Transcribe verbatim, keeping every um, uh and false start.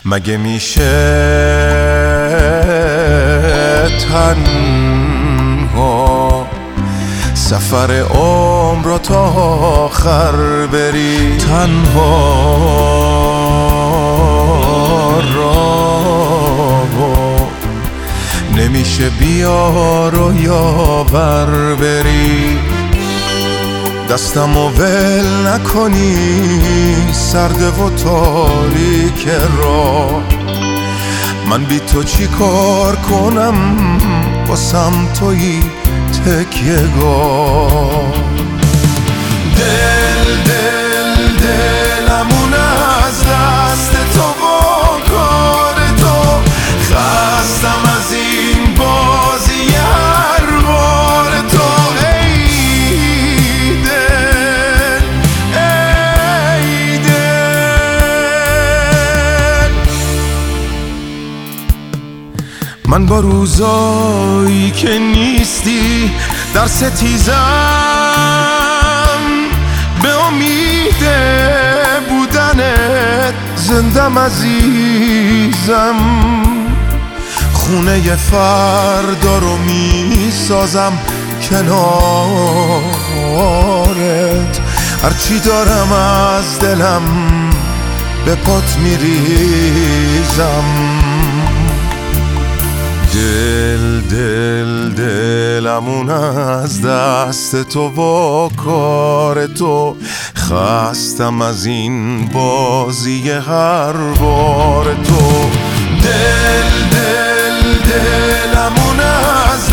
مگه میشه تنها سفر عمر رو تا آخر بری؟ تنها راهو نمیشه بیار و یاور بری. دستمو ول نکنی سرده و تاریک راه، من بی تو چی کار کنم واسم تویی تکیه‌گاه. دل دل دلمون از دست تو و کار تو، خستم از این بازی هر بار تو. ای دل ای دل، من با روزایی که نیستی در ستیزم، به امید بودنت زندم عزیزم. خونه فردا رو می سازم کنارت، هرچی دارم از دلم به پات می ریزم. دل دل دلمون از دست تو و کار تو، خستم از این بازی هر بار تو. دل دل دلمون از